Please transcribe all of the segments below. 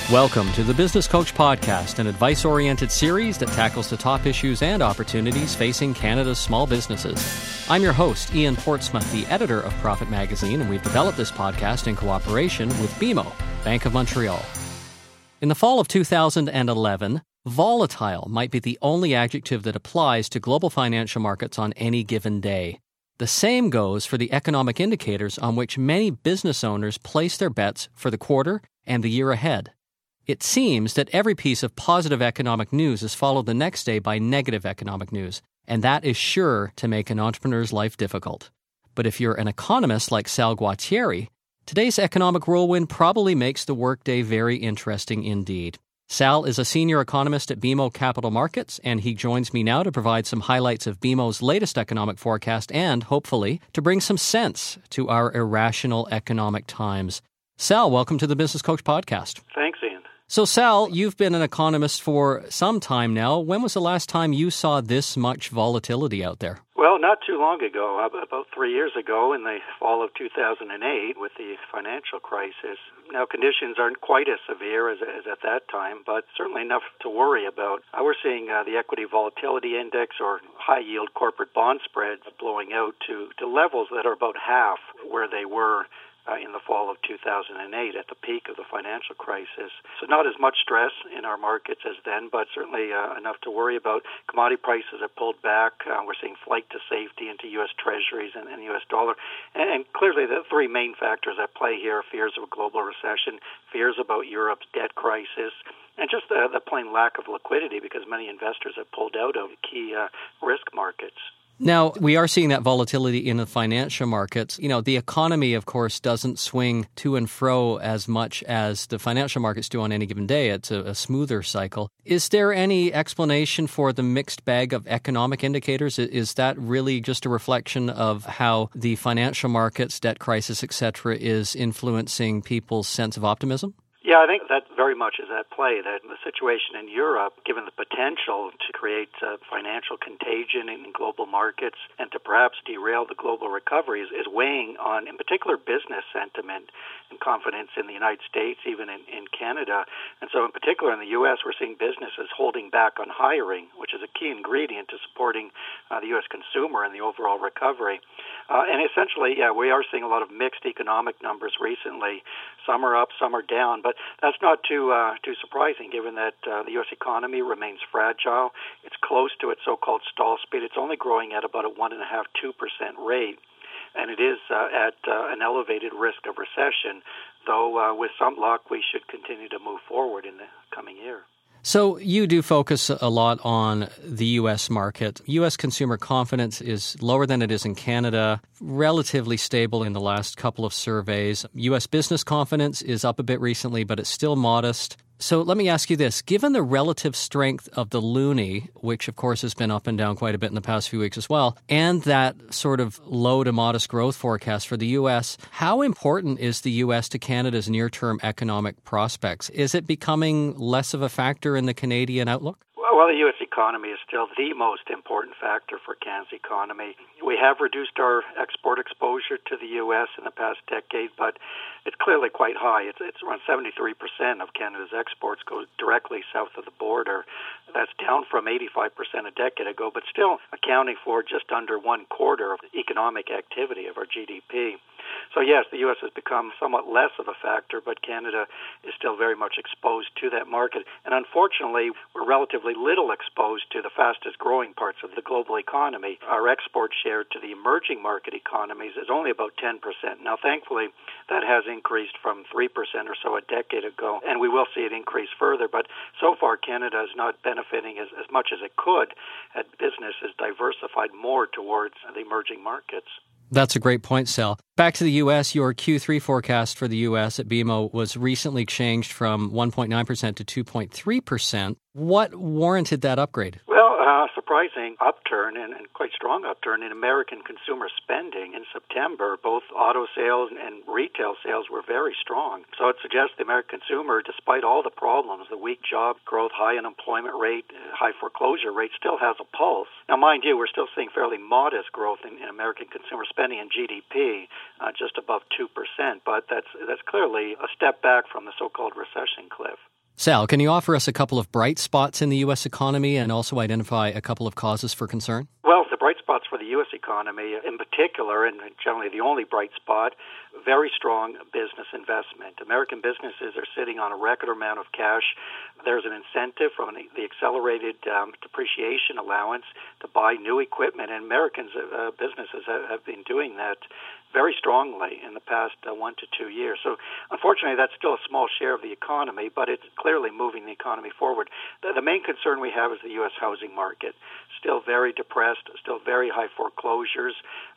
Welcome to the Business Coach Podcast, an advice-oriented series that tackles the top issues and opportunities facing Canada's small businesses. I'm your host, Ian Portsmouth, the editor of Profit Magazine, and we've developed this podcast in cooperation with BMO, Bank of Montreal. In the fall of 2011, volatile might be the only adjective that applies to global financial markets on any given day. The same goes for the economic indicators on which many business owners place their bets for the quarter and the year ahead. It seems that every piece of positive economic news is followed the next day by negative economic news, and that is sure to make an entrepreneur's life difficult. But if you're an economist like Sal Guattieri, today's economic whirlwind probably makes the workday very interesting indeed. Sal is a senior economist at BMO Capital Markets, and he joins me now to provide some highlights of BMO's latest economic forecast and, hopefully, to bring some sense to our irrational economic times. Sal, welcome to the Business Coach Podcast. Thanks, Ian. So, Sal, you've been an economist for some time now. When was the last time you saw this much volatility out there? Well, not too long ago, about 3 years ago in the fall of 2008 with the financial crisis. Now, conditions aren't quite as severe as at that time, but certainly enough to worry about. We're seeing the equity volatility index or high-yield corporate bond spreads blowing out to levels that are about half where they were in the fall of 2008 at the peak of the financial crisis. So not as much stress in our markets as then, but certainly enough to worry about. Commodity prices have pulled back. We're seeing flight to safety into U.S. Treasuries and U.S. dollar. And clearly the three main factors at play here are fears of a global recession, fears about Europe's debt crisis, and just the plain lack of liquidity because many investors have pulled out of key risk markets. Now, we are seeing that volatility in the financial markets. You know, the economy, of course, doesn't swing to and fro as much as the financial markets do on any given day. It's a smoother cycle. Is there any explanation for the mixed bag of economic indicators? Is that really just a reflection of how the financial markets, debt crisis, etc., is influencing people's sense of optimism? Yeah, I think that very much is at play, that the situation in Europe, given the potential to create financial contagion in global markets and to perhaps derail the global recovery, is weighing on, in particular, business sentiment and confidence in the United States, even in Canada. And so in particular in the U.S., we're seeing businesses holding back on hiring, which is a key ingredient to supporting the U.S. consumer and the overall recovery. And essentially, we are seeing a lot of mixed economic numbers recently. Some are up, some are down, but that's not too surprising given that the U.S. economy remains fragile. It's close to its so-called stall speed. It's only growing at about a 1.5–2% rate, and it is at an elevated risk of recession, though with some luck we should continue to move forward in the coming year. So you do focus a lot on the U.S. market. U.S. consumer confidence is lower than it is in Canada, relatively stable in the last couple of surveys. U.S. business confidence is up a bit recently, but it's still modest. So let me ask you this. Given the relative strength of the loonie, which of course has been up and down quite a bit in the past few weeks as well, and that sort of low to modest growth forecast for the U.S., how important is the U.S. to Canada's near-term economic prospects? Is it becoming less of a factor in the Canadian outlook? Well, the U.S. economy is still the most important factor for Canada's economy. We have reduced our export exposure to the U.S. in the past decade, but it's clearly quite high. It's around 73% of Canada's exports go directly south of the border. That's down from 85% a decade ago, but still accounting for just under 1/4 of the economic activity of our GDP. So yes, the U.S. has become somewhat less of a factor, but Canada is still very much exposed to that market. And unfortunately, we're relatively little exposed to the fastest growing parts of the global economy. Our export share to the emerging market economies is only about 10%. Now, thankfully, that has increased from 3% or so a decade ago, and we will see it increase further. But so far, Canada is not benefiting as much as it could had businesses diversified more towards the emerging markets. That's a great point, Sal. Back to the U.S., your Q3 forecast for the U.S. at BMO was recently changed from 1.9% to 2.3%. What warranted that upgrade? Well, surprising upturn and quite strong upturn in American consumer spending in September. Both auto sales and retail sales were very strong. So it suggests the American consumer, despite all the problems, the weak job growth, high unemployment rate, high foreclosure rate, still has a pulse. Now, mind you, we're still seeing fairly modest growth in American consumer spending and GDP, just above 2%, but that's clearly a step back from the so-called recession cliff. Sal, can you offer us a couple of bright spots in the U.S. economy and also identify a couple of causes for concern? Well, the bright spots for the U.S. economy in particular, and generally the only bright spot, very strong business investment. American businesses are sitting on a record amount of cash. There's an incentive from the accelerated depreciation allowance to buy new equipment, and Americans businesses have been doing that very strongly in the past 1 to 2 years. So unfortunately, that's still a small share of the economy, but it's clearly moving the economy forward. The main concern we have is the U.S. housing market. Still very depressed, still very high foreclosures,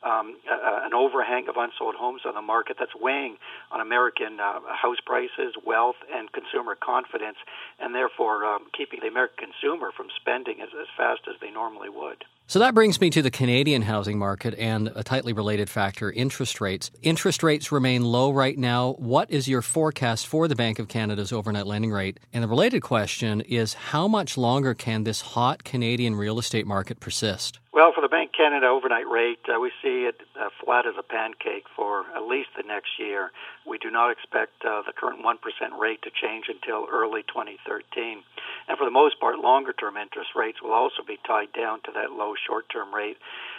an overhang of unsold homes on the market that's weighing on American house prices, wealth, and consumer confidence, and therefore keeping the American consumer from spending as fast as they normally would. So that brings me to the Canadian housing market and a tightly related factor, interest rates. Interest rates remain low right now. What is your forecast for the Bank of Canada's overnight lending rate? And the related question is, how much longer can this hot Canadian real estate market persist? Well, for the Bank of Canada overnight rate, we see it flat as a pancake for at least the next year. We do not expect the current 1% rate to change until early 2013. And for the most part, longer-term interest rates will also be tied down to that low short-term rate.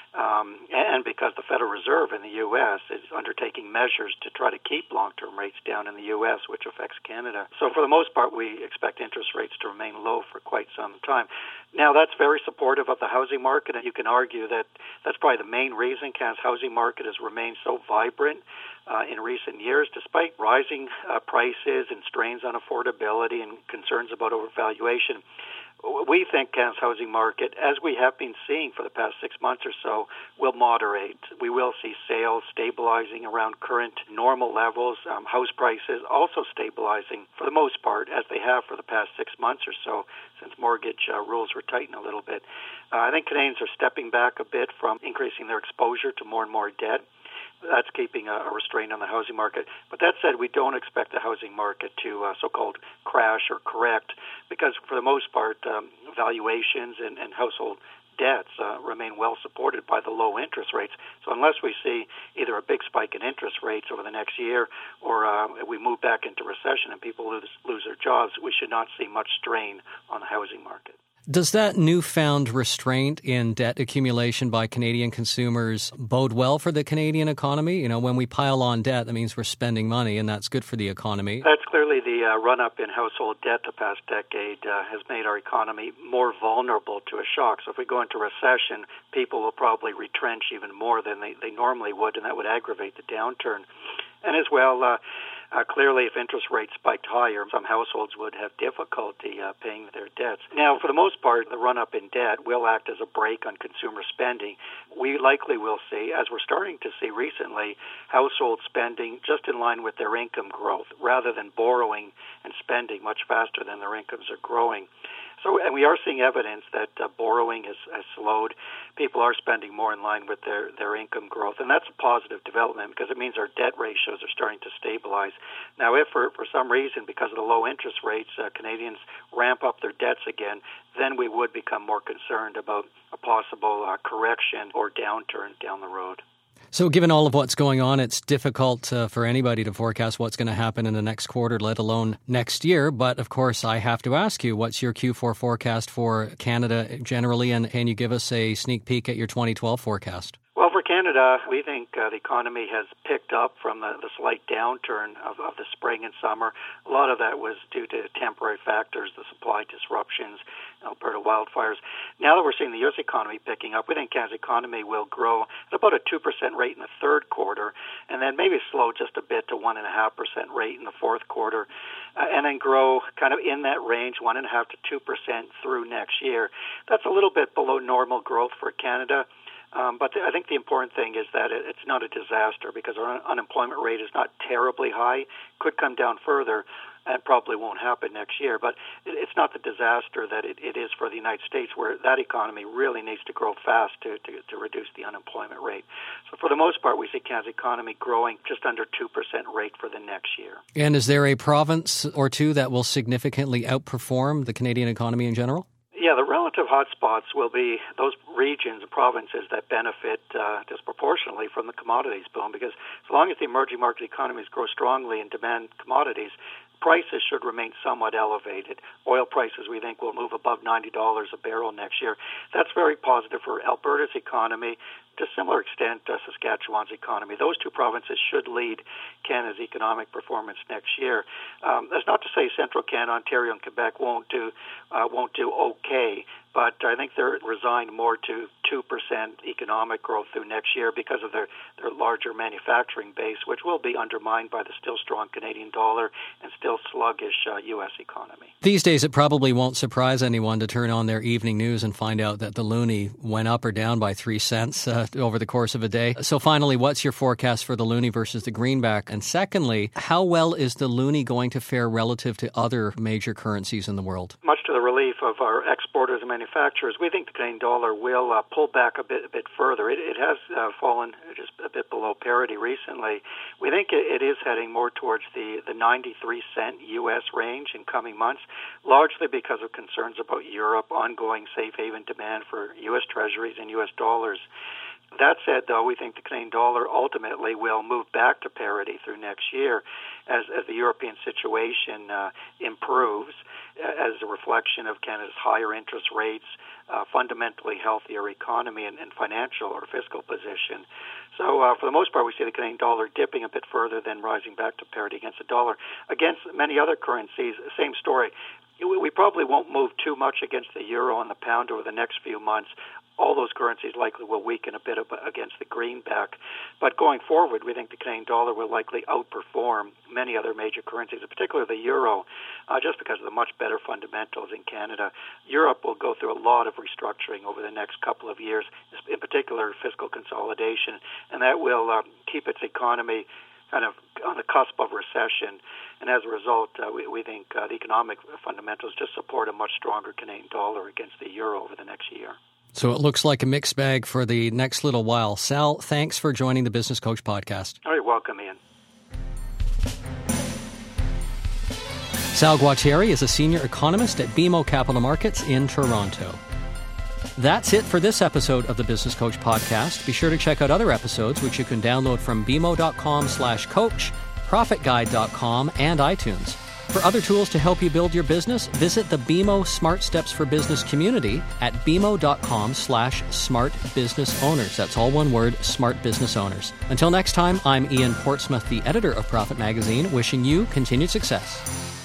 And because the Federal Reserve in the U.S. is undertaking measures to try to keep long-term rates down in the U.S., which affects Canada. So for the most part, we expect interest rates to remain low for quite some time. Now, that's very supportive of the housing market, and you can argue that that's probably the main reason Canada's housing market has remained so vibrant in recent years, despite rising prices and strains on affordability and concerns about overvaluation. We think Canada's housing market, as we have been seeing for the past 6 months or so, will moderate. We will see sales stabilizing around current normal levels, house prices also stabilizing for the most part, as they have for the past 6 months or so, since mortgage rules were tightened a little bit. I think Canadians are stepping back a bit from increasing their exposure to more and more debt. That's keeping a restraint on the housing market. But that said, we don't expect the housing market to so-called crash or correct because, for the most part, valuations and household debts remain well supported by the low interest rates. So unless we see either a big spike in interest rates over the next year or we move back into recession and people lose their jobs, we should not see much strain on the housing market. Does that newfound restraint in debt accumulation by Canadian consumers bode well for the Canadian economy? You know, when we pile on debt, that means we're spending money, and that's good for the economy. That's clearly the run-up in household debt the past decade has made our economy more vulnerable to a shock. So if we go into recession, people will probably retrench even more than they normally would, and that would aggravate the downturn. And as well, clearly, if interest rates spiked higher, some households would have difficulty paying their debts. Now, for the most part, the run-up in debt will act as a brake on consumer spending. We likely will see, as we're starting to see recently, household spending just in line with their income growth, rather than borrowing and spending much faster than their incomes are growing. So, and we are seeing evidence that borrowing has slowed. People are spending more in line with their income growth, and that's a positive development because it means our debt ratios are starting to stabilize. Now, if for some reason, because of the low interest rates, Canadians ramp up their debts again, then we would become more concerned about a possible correction or downturn down the road. So given all of what's going on, it's difficult for anybody to forecast what's going to happen in the next quarter, let alone next year. But, of course, I have to ask you, what's your Q4 forecast for Canada generally, and can you give us a sneak peek at your 2012 forecast? Well, for Canada, we think the economy has picked up from the slight downturn of the spring and summer. A lot of that was due to temporary factors, the supply disruptions, Alberta wildfires. Now that we're seeing the U.S. economy picking up, we think Canada's economy will grow at about a 2% rate in the third quarter, and then maybe slow just a bit to 1.5% rate in the fourth quarter, and then grow kind of in that range, 1.5% to 2% through next year. That's a little bit below normal growth for Canada. But I think the important thing is that it's not a disaster because our unemployment rate is not terribly high. Could come down further and probably won't happen next year. But it's not the disaster that it is for the United States, where that economy really needs to grow fast to reduce the unemployment rate. So for the most part, we see Canada's economy growing just under 2% rate for the next year. And is there a province or two that will significantly outperform the Canadian economy in general? Yeah, the relative hotspots will be those regions and provinces that benefit disproportionately from the commodities boom, because as long as the emerging market economies grow strongly and demand commodities, prices should remain somewhat elevated. Oil prices, we think, will move above $90 a barrel next year. That's very positive for Alberta's economy. To a similar extent, Saskatchewan's economy. Those two provinces should lead Canada's economic performance next year. That's not to say Central Canada, Ontario, and Quebec won't do okay, but I think they're resigned more to 2% economic growth through next year because of their larger manufacturing base, which will be undermined by the still strong Canadian dollar and still sluggish U.S. economy. These days, it probably won't surprise anyone to turn on their evening news and find out that the loonie went up or down by 3 cents over the course of a day. So finally, what's your forecast for the loonie versus the greenback? And secondly, how well is the loonie going to fare relative to other major currencies in the world? Much to the relief of our exporters and manufacturers, we think the Canadian dollar will pull back a bit further. It has fallen just a bit below parity recently. We think it is heading more towards the 93-cent U.S. range in coming months, largely because of concerns about Europe, ongoing safe haven demand for U.S. treasuries and U.S. dollars. That said, though, we think the Canadian dollar ultimately will move back to parity through next year as the European situation improves, as a reflection of Canada's higher interest rates, fundamentally healthier economy and financial or fiscal position. So for the most part, we see the Canadian dollar dipping a bit further, then rising back to parity against the dollar. Against many other currencies, same story. We probably won't move too much against the euro and the pound over the next few months. All those currencies likely will weaken a bit against the greenback. But going forward, we think the Canadian dollar will likely outperform many other major currencies, particularly the euro, just because of the much better fundamentals in Canada. Europe will go through a lot of restructuring over the next couple of years, in particular fiscal consolidation, and that will keep its economy kind of on the cusp of recession. And as a result, we think the economic fundamentals just support a much stronger Canadian dollar against the euro over the next year. So it looks like a mixed bag for the next little while. Sal, thanks for joining the Business Coach podcast. All right, welcome, Ian. Sal Gualtieri is a senior economist at BMO Capital Markets in Toronto. That's it for this episode of the Business Coach podcast. Be sure to check out other episodes, which you can download from bmo.com/coach, profitguide.com, and iTunes. For other tools to help you build your business, visit the BMO Smart Steps for Business community at bmo.com/smartbusinessowners. That's all one word, smart business owners. Until next time, I'm Ian Portsmouth, the editor of Profit Magazine, wishing you continued success.